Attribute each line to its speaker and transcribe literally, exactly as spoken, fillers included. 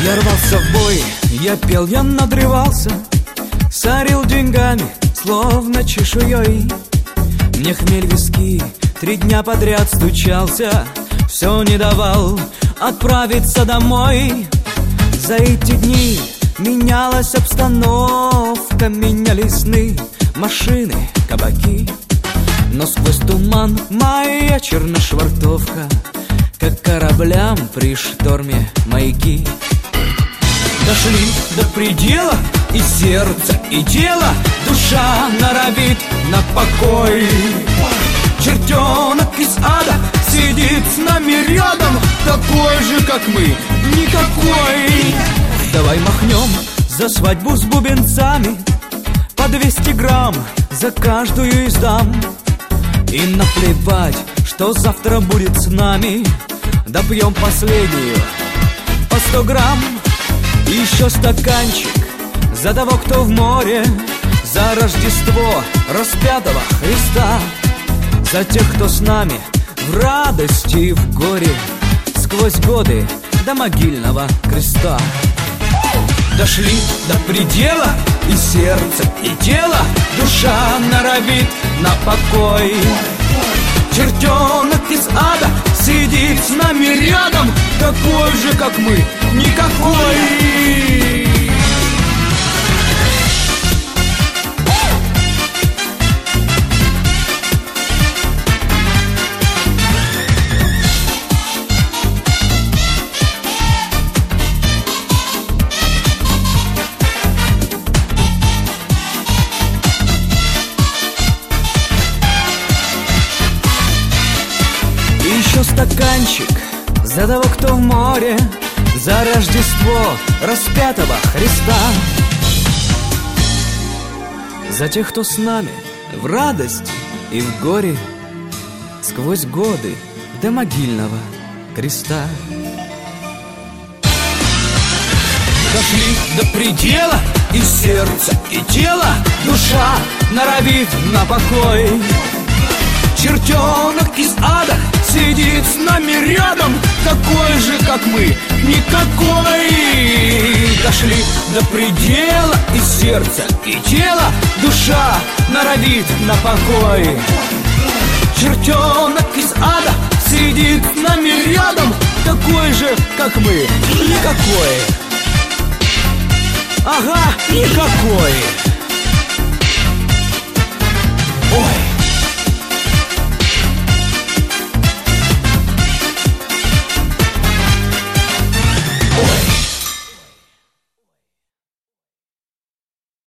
Speaker 1: Я рвался в бой, я пел, я надрывался, сорил деньгами, словно чешуей. Мне хмель виски три дня подряд стучался, все не давал отправиться домой. За эти дни менялась обстановка, менялись сны, машины, кабаки. Но сквозь туман моя черношвартовка, как кораблям при шторме маяки. Дошли до предела, и сердце, и тело, душа норовит на покой. Чертенок из ада сидит с нами рядом, такой же, как мы, никакой. Давай махнем за свадьбу с бубенцами, по двести грамм за каждую из дам. И наплевать, что завтра будет с нами, допьем последнюю по сто грамм. И еще стаканчик за того, кто в море, за Рождество распятого Христа, за тех, кто с нами в радости и в горе, сквозь годы до могильного креста. Дошли до предела, и сердце, и тело, душа норовит на покой. Чертенок из ада сидит с нами рядом, такой же, как мы, никакой. Еще стаканчик за того, кто в море, за Рождество распятого Христа, за тех, кто с нами в радости и в горе, сквозь годы до могильного креста. Дошли до предела, и сердце, и тело, душа норовит на покой. Чертенок из ада сидит с нами рядом, такой же, как мы, никакой. Дошли до предела, и сердце, и тело, душа норовит на покой. Чертенок из ада сидит с нами рядом, такой же, как мы, никакой. Ага, никакой. Ой.